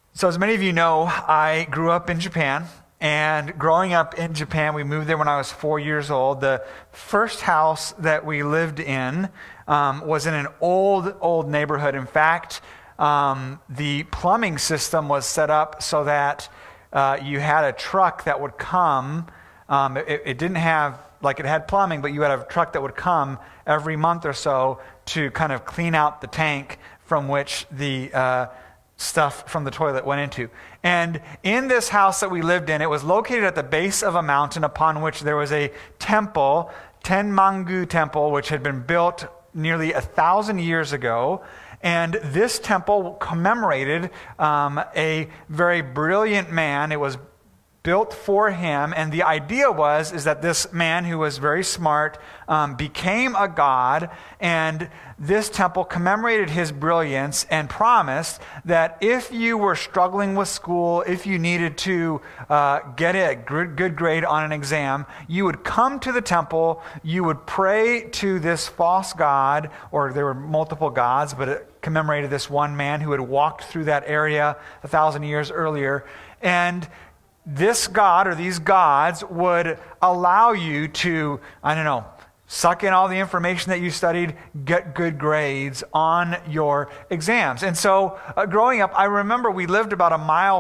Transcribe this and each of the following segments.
So as many of you know, I grew up in Japan. And growing up in Japan, we moved there when I was 4 years old. The first house that we lived in was in an old neighborhood. In fact, the plumbing system was set up so that you had a truck that would come. It didn't have, like it had plumbing, but you had a truck that would come every month or so to kind of clean out the tank from which the stuff from the toilet went into. And in this house that we lived in, it was located at the base of a mountain upon which there was a temple, Tenmangu Temple, which had been built nearly 1,000 years ago. And this temple commemorated a very brilliant man. It was built for him, and the idea is that this man who was very smart became a god, and this temple commemorated his brilliance and promised that if you were struggling with school, if you needed to get a good grade on an exam, you would come to the temple, you would pray to this false god, or there were multiple gods, but it commemorated this one man who had walked through that area 1,000 years earlier, and this god or these gods would allow you to, suck in all the information that you studied, get good grades on your exams. And so growing up, I remember we lived about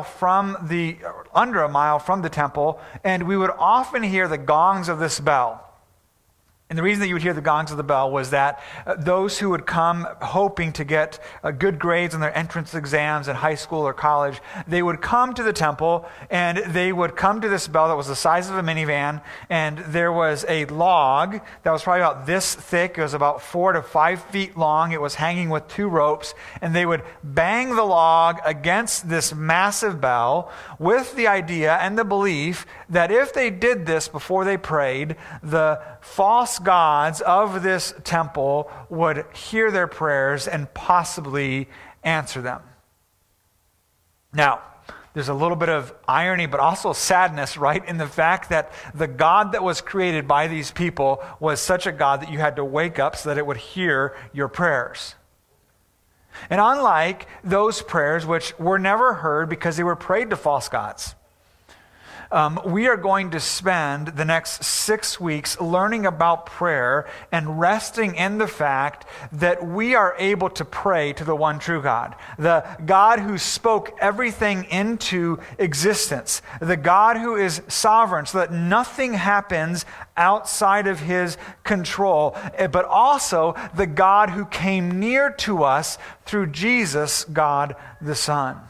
under a mile from the temple, and we would often hear the gongs of this bell. And the reason that you would hear the gongs of the bell was that those who would come hoping to get good grades on their entrance exams in high school or college, they would come to the temple and they would come to this bell that was the size of a minivan, and there was a log that was probably about this thick. It was about 4 to 5 feet long. It was hanging with 2 ropes, and they would bang the log against this massive bell with the idea and the belief that if they did this before they prayed, the false gods of this temple would hear their prayers and possibly answer them. Now, there's a little bit of irony, but also sadness, right, in the fact that the God that was created by these people was such a God that you had to wake up so that it would hear your prayers. And unlike those prayers, which were never heard because they were prayed to false gods, we are going to spend the next 6 weeks learning about prayer and resting in the fact that we are able to pray to the one true God, the God who spoke everything into existence, the God who is sovereign so that nothing happens outside of his control, but also the God who came near to us through Jesus, God the Son.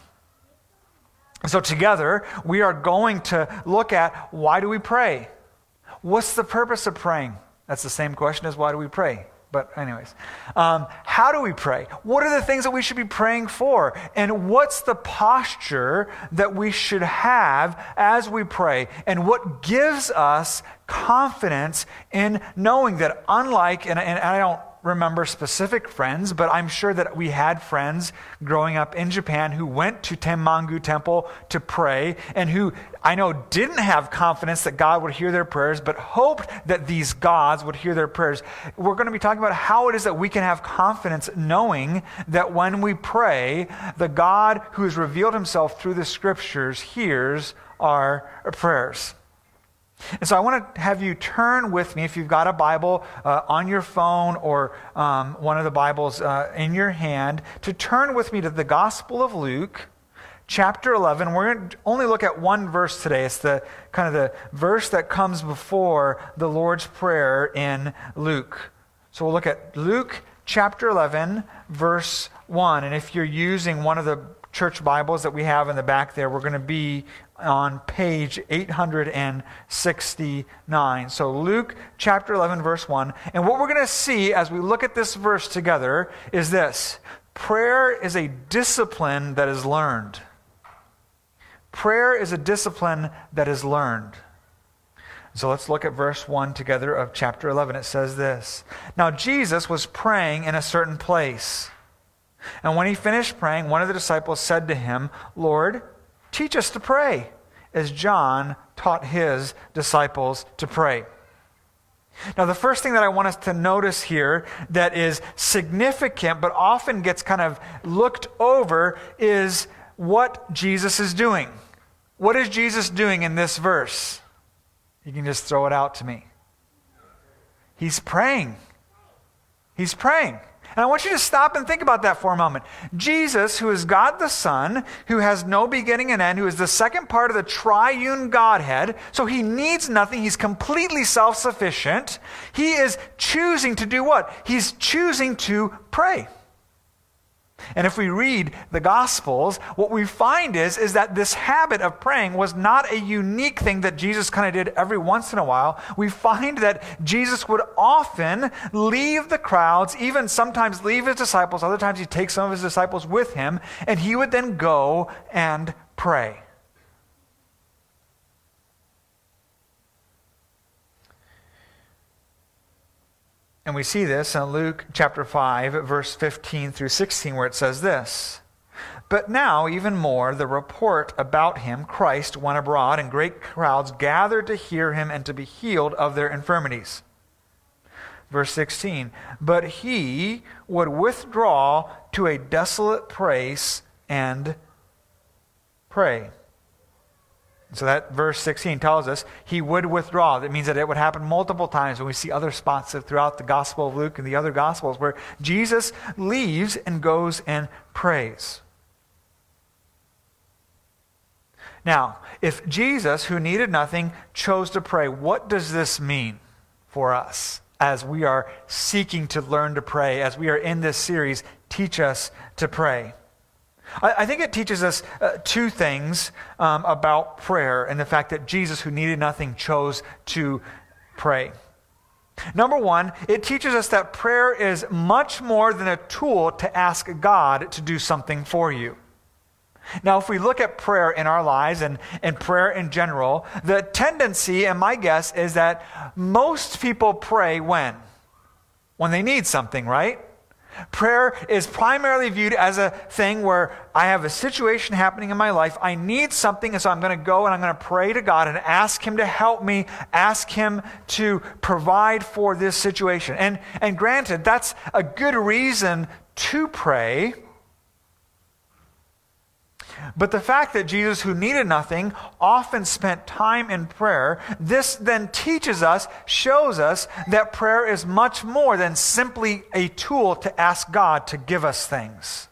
So together, we are going to look at, why do we pray? What's the purpose of praying? That's the same question as why do we pray? But anyways, how do we pray? What are the things that we should be praying for? And what's the posture that we should have as we pray? And what gives us confidence in knowing that unlike, and I don't remember specific friends, but I'm sure that we had friends growing up in Japan who went to Tenmangu Temple to pray, and who I know didn't have confidence that God would hear their prayers, but hoped that these gods would hear their prayers. We're going to be talking about how it is that we can have confidence knowing that when we pray, the God who has revealed himself through the scriptures hears our prayers. And so I want to have you turn with me, if you've got a Bible on your phone or one of the Bibles in your hand, to turn with me to the Gospel of Luke, chapter 11. We're going to only look at one verse today. It's the kind of the verse that comes before the Lord's Prayer in Luke. So we'll look at Luke chapter 11, verse 1. And if you're using one of the church Bibles that we have in the back there, we're going to be on page 869. So Luke chapter 11, verse 1. And what we're going to see as we look at this verse together is this: prayer is a discipline that is learned. Prayer is a discipline that is learned. So let's look at verse 1 together of chapter 11. It says this: Now Jesus was praying in a certain place. And when he finished praying, one of the disciples said to him, Lord, teach us to pray, as John taught his disciples to pray. Now, the first thing that I want us to notice here that is significant, but often gets kind of looked over, is what Jesus is doing. What is Jesus doing in this verse? You can just throw it out to me. He's praying. He's praying. And I want you to stop and think about that for a moment. Jesus, who is God the Son, who has no beginning and end, who is the second part of the triune Godhead, so he needs nothing, he's completely self-sufficient. He is choosing to do what? He's choosing to pray. And if we read the Gospels, what we find is that this habit of praying was not a unique thing that Jesus kind of did every once in a while. We find that Jesus would often leave the crowds, even sometimes leave his disciples. Other times he'd take some of his disciples with him, and he would then go and pray. And we see this in Luke chapter 5, verse 15 through 16, where it says this, "But now, even more, the report about him, Christ, went abroad, and great crowds gathered to hear him and to be healed of their infirmities." Verse 16, "But he would withdraw to a desolate place and pray." So that verse 16 tells us he would withdraw. That means that it would happen multiple times when we see other spots throughout the Gospel of Luke and the other Gospels where Jesus leaves and goes and prays. Now, if Jesus, who needed nothing, chose to pray, what does this mean for us as we are seeking to learn to pray, as we are in this series, Teach Us to Pray? I think it teaches us two things about prayer and the fact that Jesus, who needed nothing, chose to pray. Number one, it teaches us that prayer is much more than a tool to ask God to do something for you. Now, if we look at prayer in our lives and prayer in general, the tendency, and my guess, is that most people pray when? When they need something, right? Prayer is primarily viewed as a thing where I have a situation happening in my life, I need something, and so I'm going to go and I'm going to pray to God and ask him to help me, ask him to provide for this situation. And granted, that's a good reason to pray. But the fact that Jesus, who needed nothing, often spent time in prayer, this then teaches us, shows us that prayer is much more than simply a tool to ask God to give us things.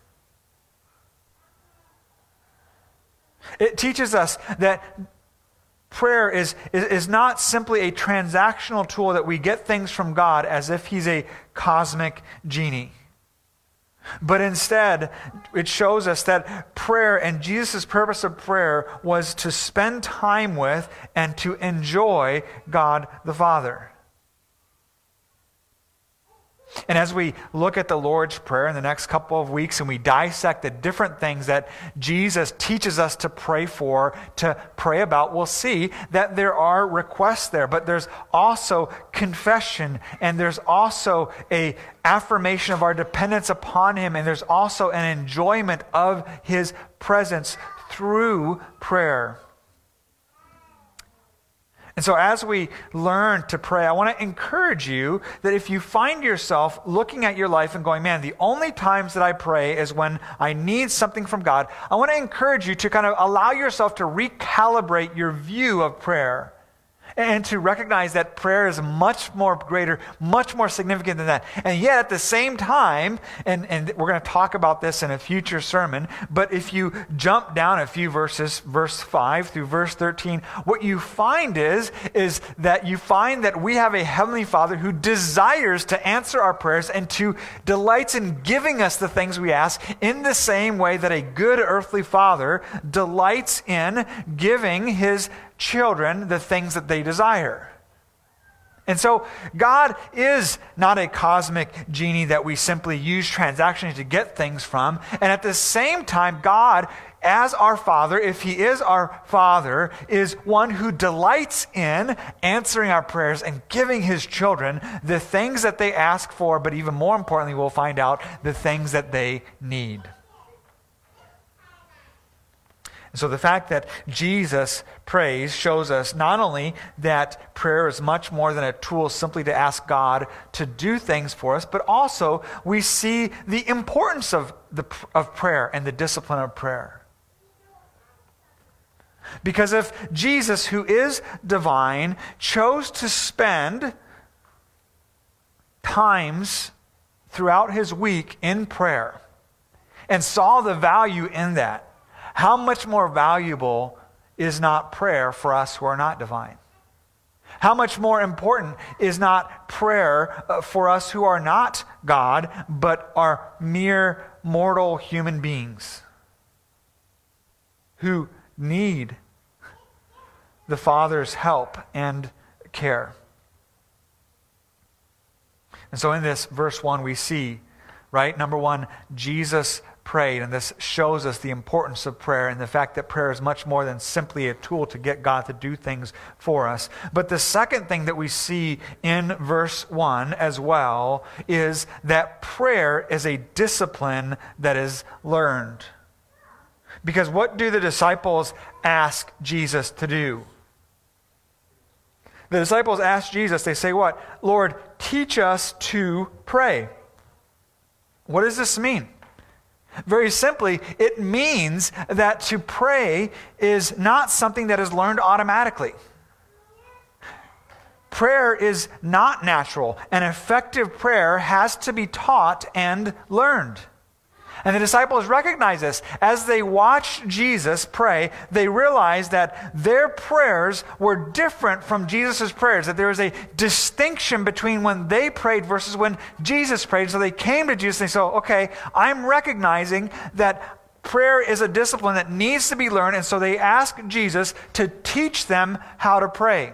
It teaches us that prayer is not simply a transactional tool that we get things from God as if he's a cosmic genie. But instead, it shows us that prayer and Jesus' purpose of prayer was to spend time with and to enjoy God the Father. And as we look at the Lord's Prayer in the next couple of weeks and we dissect the different things that Jesus teaches us to pray for, to pray about, we'll see that there are requests there, but there's also confession, and there's also an affirmation of our dependence upon him, and there's also an enjoyment of his presence through prayer. And so as we learn to pray, I want to encourage you that if you find yourself looking at your life and going, man, the only times that I pray is when I need something from God, I want to encourage you to kind of allow yourself to recalibrate your view of prayer and to recognize that prayer is much more greater, much more significant than that. And yet at the same time, and we're going to talk about this in a future sermon, but if you jump down a few verses, verse 5 through verse 13, what you find is that you find that we have a Heavenly Father who desires to answer our prayers and to delights in giving us the things we ask in the same way that a good earthly father delights in giving his children the things that they desire. And so God is not a cosmic genie that we simply use transactions to get things from. And at the same time, God, as our Father, if he is our Father, is one who delights in answering our prayers and giving his children the things that they ask for, but even more importantly, we'll find out the things that they need. So the fact that Jesus prays shows us not only that prayer is much more than a tool simply to ask God to do things for us, but also we see the importance of prayer and the discipline of prayer. Because if Jesus, who is divine, chose to spend times throughout his week in prayer and saw the value in that, how much more valuable is not prayer for us who are not divine? How much more important is not prayer for us who are not God, but are mere mortal human beings who need the Father's help and care? And so in this verse 1 we see, right, number one, Jesus prayed, and this shows us the importance of prayer and the fact that prayer is much more than simply a tool to get God to do things for us. But the second thing that we see in verse 1 as well is that prayer is a discipline that is learned. Because what do the disciples ask Jesus to do? The disciples ask Jesus, they say what? Lord, teach us to pray. What does this mean? Very simply, it means that to pray is not something that is learned automatically. Prayer is not natural. An effective prayer has to be taught and learned. And the disciples recognize this. As they watched Jesus pray, they realized that their prayers were different from Jesus' prayers, that there was a distinction between when they prayed versus when Jesus prayed. So they came to Jesus and they said, okay, I'm recognizing that prayer is a discipline that needs to be learned, and so they asked Jesus to teach them how to pray.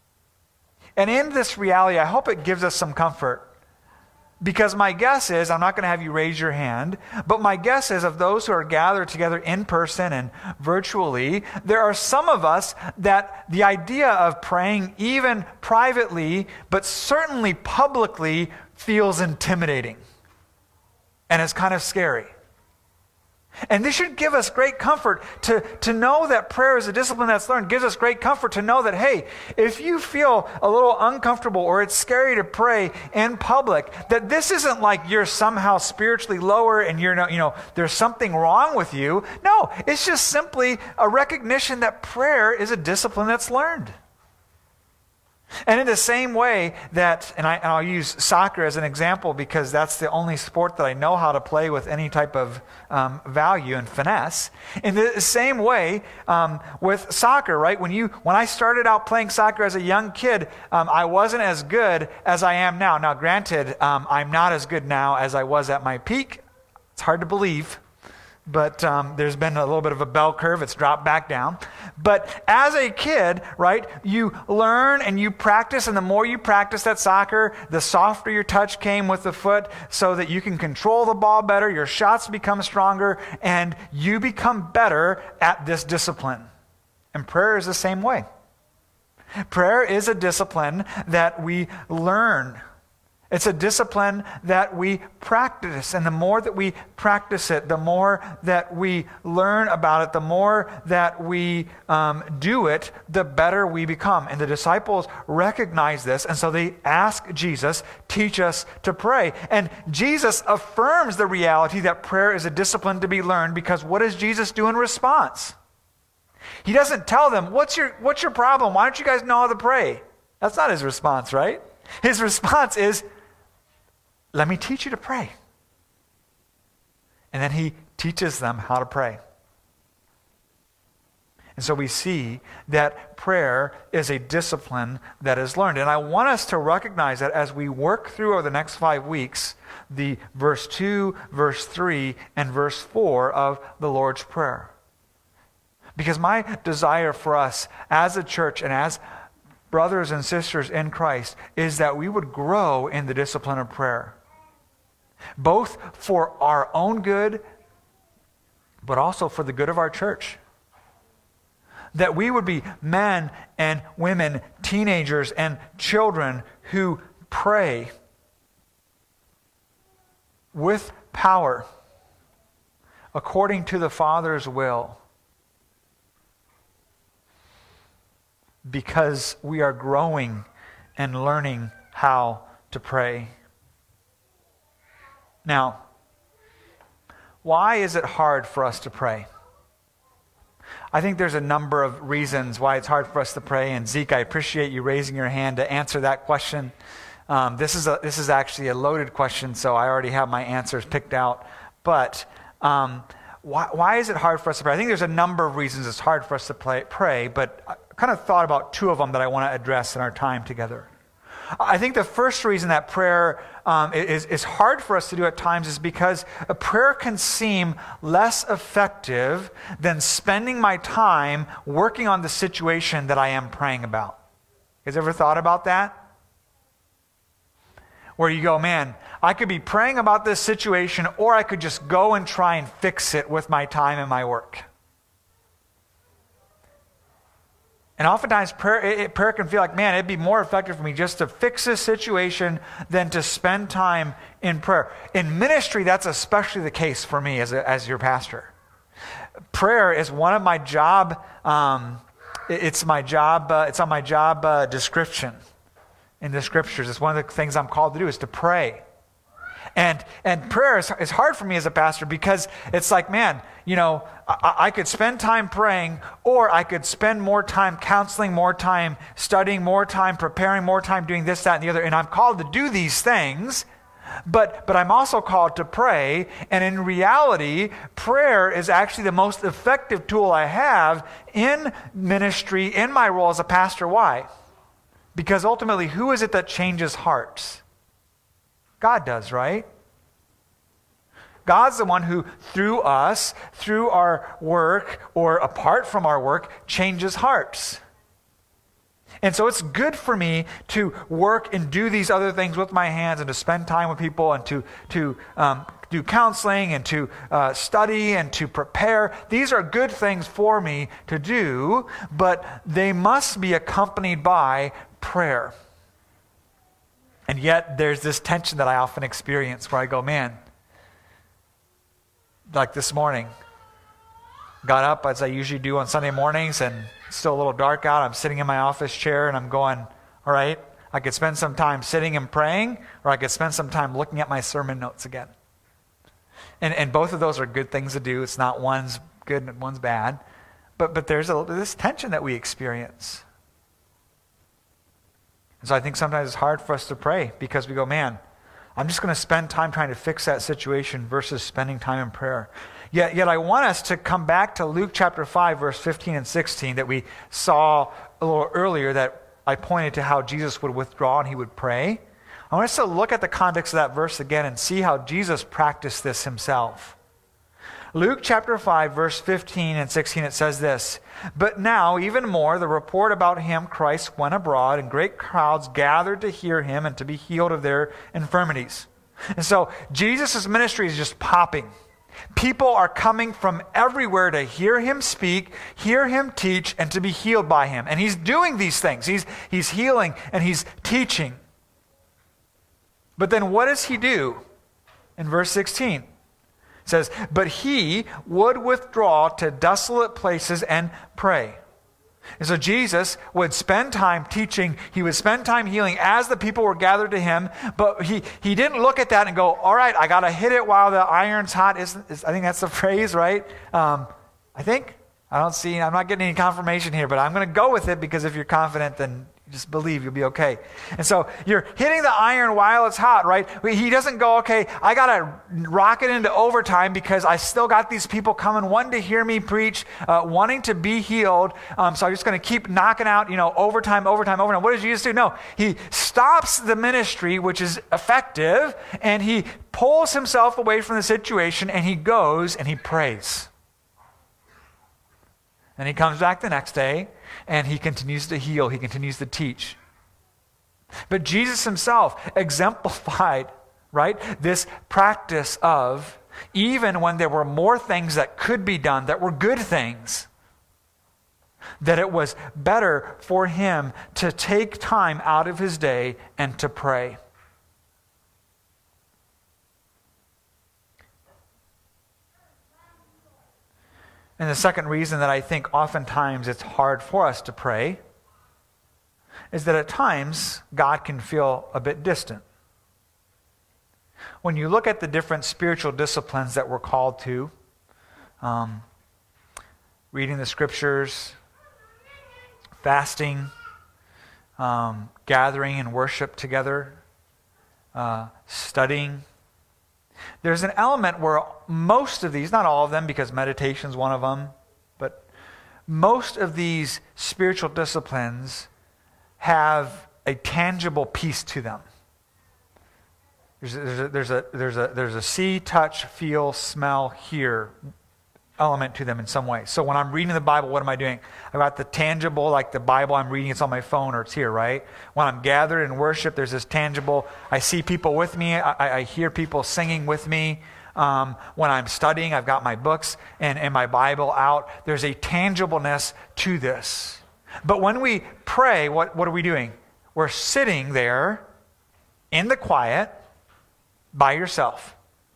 And in this reality, I hope it gives us some comfort. Because my guess is, I'm not going to have you raise your hand, but my guess is of those who are gathered together in person and virtually, there are some of us that the idea of praying even privately, but certainly publicly, feels intimidating. And it's kind of scary. And this should give us great comfort to know that prayer is a discipline that's learned. It gives us great comfort to know that, hey, if you feel a little uncomfortable or it's scary to pray in public, that this isn't like you're somehow spiritually lower and you're not, there's something wrong with you. No, it's just simply a recognition that prayer is a discipline that's learned. And in the same way that, and I'll use soccer as an example because that's the only sport that I know how to play with any type of value and finesse. In the same way with soccer, right? When I started out playing soccer as a young kid, I wasn't as good as I am now. Now, granted, I'm not as good now as I was at my peak. It's hard to believe. But there's been a little bit of a bell curve. It's dropped back down. But as a kid, right, you learn and you practice, and the more you practice that soccer, the softer your touch came with the foot so that you can control the ball better, your shots become stronger, and you become better at this discipline. And prayer is the same way. Prayer is a discipline that we learn. It's a discipline that we practice, and the more that we practice it, the more that we learn about it, the more that we do it, the better we become. And the disciples recognize this, and so they ask Jesus, teach us to pray. And Jesus affirms the reality that prayer is a discipline to be learned, because what does Jesus do in response? He doesn't tell them, what's your problem? Why don't you guys know how to pray? That's not his response, right? His response is, let me teach you to pray. And then he teaches them how to pray. And so we see that prayer is a discipline that is learned. And I want us to recognize that as we work through over the next 5 weeks, the verse 2, verse 3, and verse 4 of the Lord's Prayer. Because my desire for us as a church and as brothers and sisters in Christ is that we would grow in the discipline of prayer. Both for our own good, but also for the good of our church. That we would be men and women, teenagers and children who pray with power according to the Father's will. Because we are growing and learning how to pray. Now, why is it hard for us to pray? I think there's a number of reasons why it's hard for us to pray. And Zeke, I appreciate you raising your hand to answer that question. This is actually a loaded question, so I already have my answers picked out. But why is it hard for us to pray? I think there's a number of reasons it's hard for us to pray, but I kind of thought about two of them that I want to address in our time together. I think the first reason that prayer is hard for us to do at times is because a prayer can seem less effective than spending my time working on the situation that I am praying about. You guys ever thought about that? Where you go, man, I could be praying about this situation, or I could just go and try and fix it with my time and my work. And oftentimes prayer can feel like, man, it'd be more effective for me just to fix this situation than to spend time in prayer. In ministry, that's especially the case for me as your pastor. Prayer is one of my job, it's on my job description in the scriptures. It's one of the things I'm called to do is to pray. And prayer is hard for me as a pastor because it's like, man, I could spend time praying, or I could spend more time counseling, more time studying, more time preparing, more time doing this, that, and the other. And I'm called to do these things, but I'm also called to pray. And in reality, prayer is actually the most effective tool I have in ministry, in my role as a pastor. Why? Because ultimately, who is it that changes hearts? God does, right? God's the one who, through us, through our work, or apart from our work, changes hearts. And so it's good for me to work and do these other things with my hands, and to spend time with people, and to do counseling, and to study, and to prepare. These are good things for me to do, but they must be accompanied by prayer. And yet there's this tension that I often experience where I go, man, like this morning, got up as I usually do on Sunday mornings, and it's still a little dark out. I'm sitting in my office chair and I'm going, all right, I could spend some time sitting and praying, or I could spend some time looking at my sermon notes again. And both of those are good things to do. It's not one's good and one's bad. But there's this tension that we experience. And so I think sometimes it's hard for us to pray because we go, man, I'm just going to spend time trying to fix that situation versus spending time in prayer. Yet I want us to come back to Luke chapter 5, verse 15 and 16 that we saw a little earlier, that I pointed to how Jesus would withdraw and he would pray. I want us to look at the context of that verse again and see how Jesus practiced this himself. Luke chapter 5, verse 15 and 16, it says this, "But now, even more, the report about him, Christ, went abroad, and great crowds gathered to hear him and to be healed of their infirmities." And so Jesus' ministry is just popping. People are coming from everywhere to hear him speak, hear him teach, and to be healed by him. And he's doing these things. He's healing and he's teaching. But then what does he do? In verse 16, it says, "But he would withdraw to desolate places and pray." And so Jesus would spend time teaching, he would spend time healing as the people were gathered to him, but he didn't look at that and go, all right, I got to hit it while the iron's hot. I think that's the phrase, right? I'm not getting any confirmation here, but I'm going to go with it because if you're confident, then just believe you'll be okay. And so you're hitting the iron while it's hot, right? He doesn't go, okay, I got to rock it into overtime because I still got these people coming, wanting to hear me preach, wanting to be healed. So I'm just going to keep knocking out, overtime. What does Jesus do? No, he stops the ministry, which is effective, and he pulls himself away from the situation, and he goes and he prays. And he comes back the next day, and he continues to heal. He continues to teach. But Jesus himself exemplified, right, this practice of, even when there were more things that could be done, that were good things, that it was better for him to take time out of his day and to pray. And the second reason that I think oftentimes it's hard for us to pray is that at times God can feel a bit distant. When you look at the different spiritual disciplines that we're called to, reading the scriptures, fasting, gathering in worship together, studying. There's an element where most of these, not all of them because meditation is one of them, but most of these spiritual disciplines have a tangible piece to them. There's a see, touch, feel, smell, hear element to them in some way. So when I'm reading the Bible, what am I doing? I've got the tangible, like the Bible I'm reading, it's on my phone or it's here, right? When I'm gathered in worship, there's this tangible, I see people with me, I hear people singing with me. When I'm studying, I've got my books and my Bible out. There's a tangibleness to this. But when we pray, what are we doing? We're sitting there in the quiet by yourself.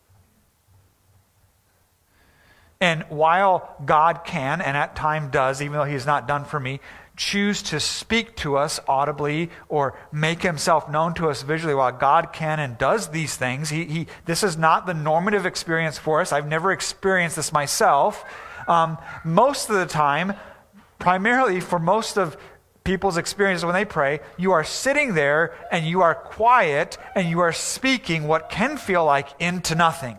And while God can, and at times does, even though He has not done for me, choose to speak to us audibly or make Himself known to us visually, while God can and does these things, this is not the normative experience for us. I've never experienced this myself. Most of the time, primarily for most of people's experiences when they pray, you are sitting there and you are quiet and you are speaking what can feel like into nothing.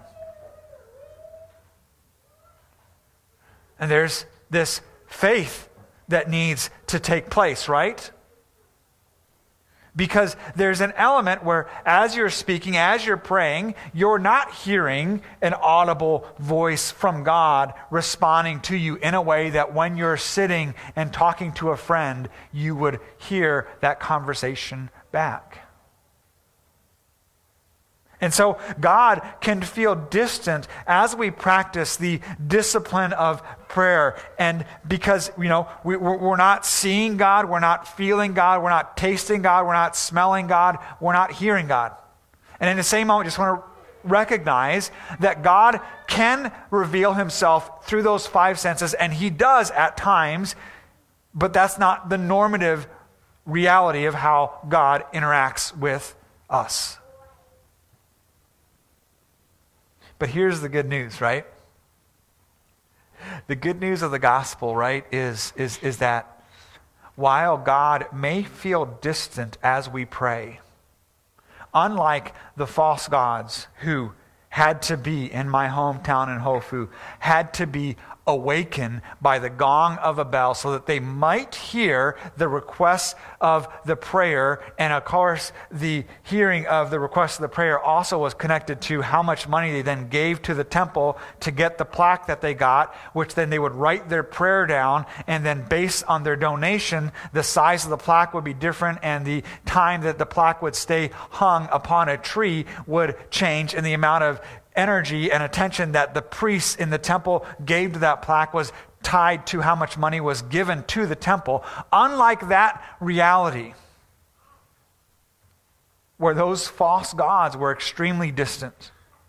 And there's this faith that needs to take place, right? Because there's an element where as you're speaking, as you're praying, you're not hearing an audible voice from God responding to you in a way that when you're sitting and talking to a friend, you would hear that conversation back. And so God can feel distant as we practice the discipline of prayer. And because, we're not seeing God, we're not feeling God, we're not tasting God, we're not smelling God, we're not hearing God. And in the same moment, I just want to recognize that God can reveal Himself through those five senses, and He does at times, but that's not the normative reality of how God interacts with us. But here's the good news, right? The good news of the gospel, right, is that while God may feel distant as we pray, unlike the false gods who had to be in my hometown in Hofu, had to be awakened by the gong of a bell so that they might hear the request of the prayer. And of course, the hearing of the request of the prayer also was connected to how much money they then gave to the temple to get the plaque that they got, which then they would write their prayer down, and then based on their donation, the size of the plaque would be different, and the time that the plaque would stay hung upon a tree would change, and the amount of energy and attention that the priests in the temple gave to that plaque was tied to how much money was given to the temple. Unlike that reality, where those false gods were extremely distant.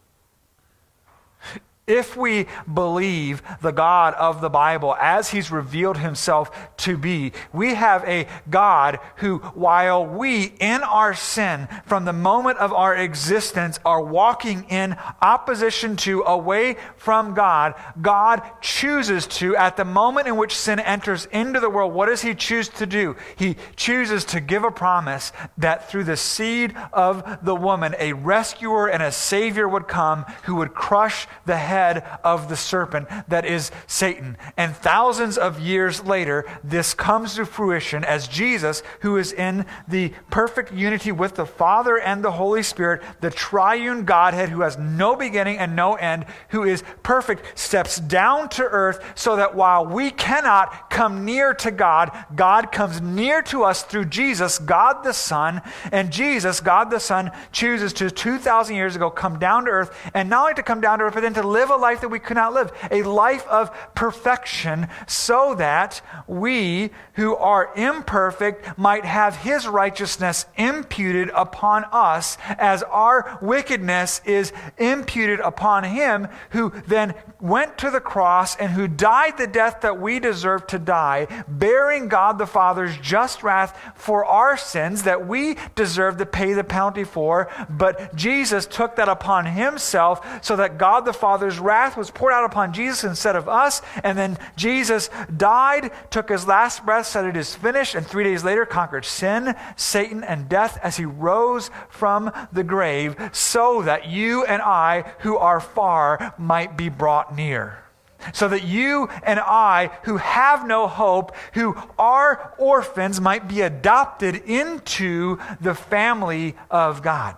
If we believe the God of the Bible as He's revealed Himself to be, we have a God who, while we in our sin, from the moment of our existence, are walking in opposition to, away from God, God chooses to, at the moment in which sin enters into the world, what does He choose to do? He chooses to give a promise that through the seed of the woman, a rescuer and a Savior would come who would crush the head of the serpent that is Satan. And thousands of years later, this comes to fruition as Jesus, who is in the perfect unity with the Father and the Holy Spirit, the triune Godhead who has no beginning and no end, who is perfect, steps down to earth so that while we cannot come near to God, God comes near to us through Jesus, God the Son. And Jesus, God the Son, chooses to 2,000 years ago come down to earth, and not only to come down to earth, but then to live a life that we could not live, a life of perfection, so that we who are imperfect might have His righteousness imputed upon us as our wickedness is imputed upon Him, who then went to the cross and who died the death that we deserve to die, bearing God the Father's just wrath for our sins that we deserve to pay the penalty for. But Jesus took that upon Himself so that God the Father's his wrath was poured out upon Jesus instead of us. And then Jesus died, took his last breath, said it is finished, and 3 days later conquered sin, Satan, and death as he rose from the grave so that you and I who are far might be brought near. So that you and I, who have no hope, who are orphans, might be adopted into the family of God.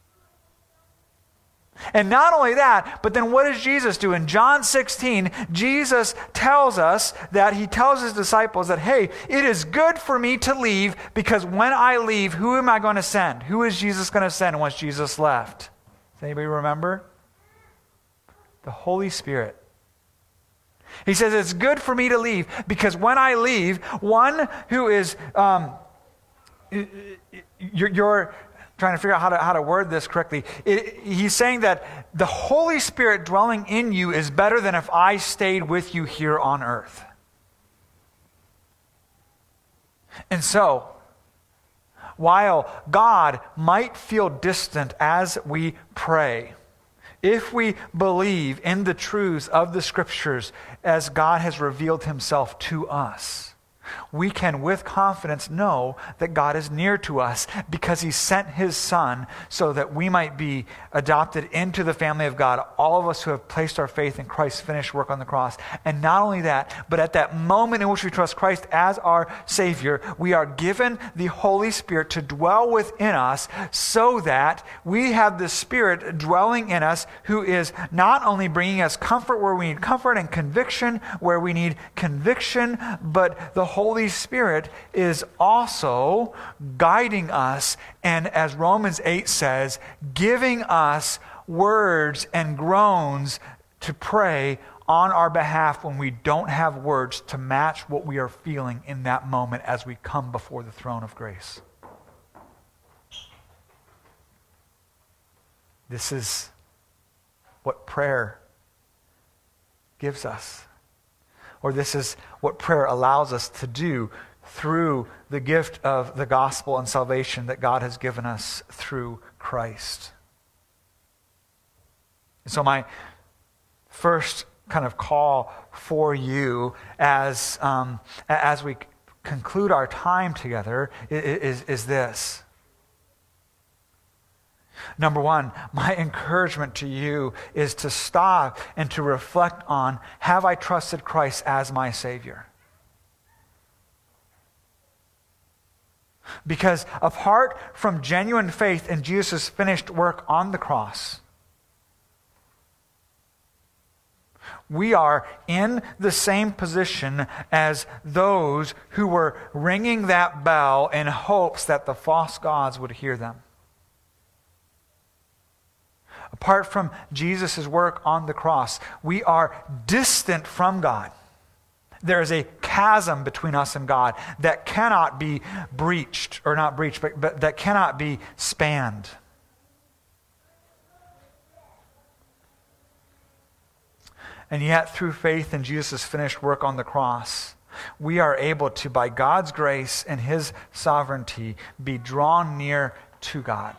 And not only that, but then what does Jesus do? In John 16, Jesus tells us that he tells his disciples that, hey, it is good for me to leave because when I leave, who am I going to send? Who is Jesus going to send once Jesus left? Does anybody remember? The Holy Spirit. He says, it's good for me to leave because when I leave, one who is, you're trying to figure out how to word this correctly. He's saying that the Holy Spirit dwelling in you is better than if I stayed with you here on earth. And so, while God might feel distant as we pray, if we believe in the truths of the Scriptures as God has revealed himself to us, we can with confidence know that God is near to us because he sent his Son so that we might be adopted into the family of God, all of us who have placed our faith in Christ's finished work on the cross. And not only that, but at that moment in which we trust Christ as our Savior, we are given the Holy Spirit to dwell within us so that we have the Spirit dwelling in us who is not only bringing us comfort where we need comfort and conviction where we need conviction, but the Holy Spirit is also guiding us and, as Romans 8 says, giving us words and groans to pray on our behalf when we don't have words to match what we are feeling in that moment as we come before the throne of grace. This is what prayer gives us. Or this is what prayer allows us to do through the gift of the gospel and salvation that God has given us through Christ. And so my first kind of call for you as we conclude our time together is this. Number one, my encouragement to you is to stop and to reflect on, have I trusted Christ as my Savior? Because apart from genuine faith in Jesus' finished work on the cross, we are in the same position as those who were ringing that bell in hopes that the false gods would hear them. Apart from Jesus' work on the cross, we are distant from God. There is a chasm between us and God that cannot be breached, or not breached, but that cannot be spanned. And yet, through faith in Jesus' finished work on the cross, we are able to, by God's grace and his sovereignty, be drawn near to God.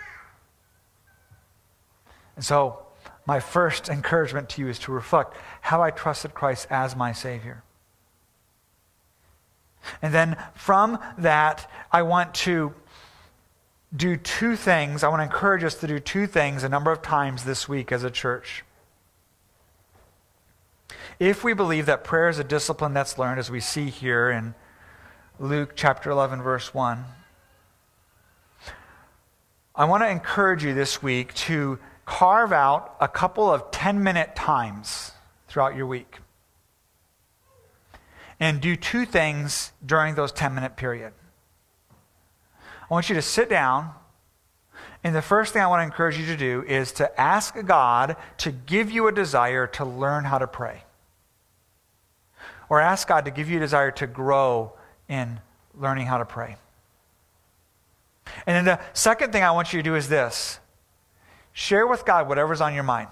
And so, my first encouragement to you is to reflect, have I trusted Christ as my Savior? And then from that, I want to do two things. I want to encourage us to do two things a number of times this week as a church. If we believe that prayer is a discipline that's learned, as we see here in Luke chapter 11, verse 1, I want to encourage you this week to carve out a couple of 10-minute times throughout your week and do two things during those 10-minute period. I want you to sit down, and the first thing I want to encourage you to do is to ask God to give you a desire to learn how to pray. Or ask God to give you a desire to grow in learning how to pray. And then the second thing I want you to do is this. Share with God whatever's on your mind.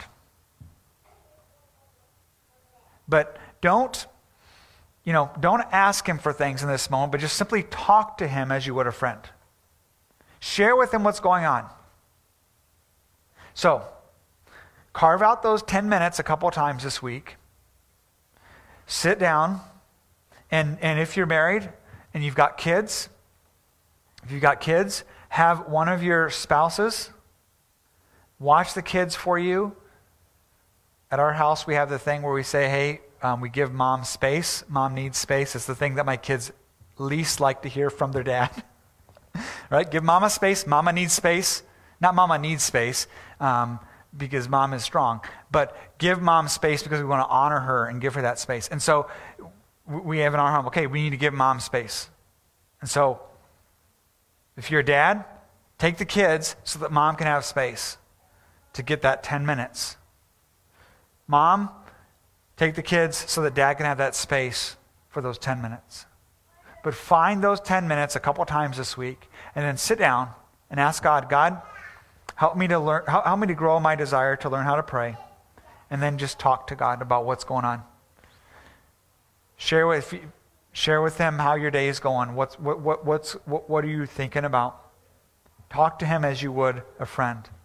But don't ask him for things in this moment, but just simply talk to him as you would a friend. Share with him what's going on. So, carve out those 10 minutes a couple of times this week. Sit down, and if you're married and you've got kids, have one of your spouses watch the kids for you. At our house, we have the thing where we say, hey, we give mom space. Mom needs space. It's the thing that my kids least like to hear from their dad. Right? Give mama space. Mama needs space. Not mama needs space because mom is strong. But give mom space because we want to honor her and give her that space. And so we have in our home, okay, we need to give mom space. And so if you're a dad, take the kids so that mom can have space to get that 10 minutes. Mom, take the kids so that dad can have that space for those 10 minutes. But find those 10 minutes a couple times this week and then sit down and ask God, help me to grow my desire to learn how to pray. And then just talk to God about what's going on. Share with him how your day is going. What are you thinking about? Talk to him as you would a friend.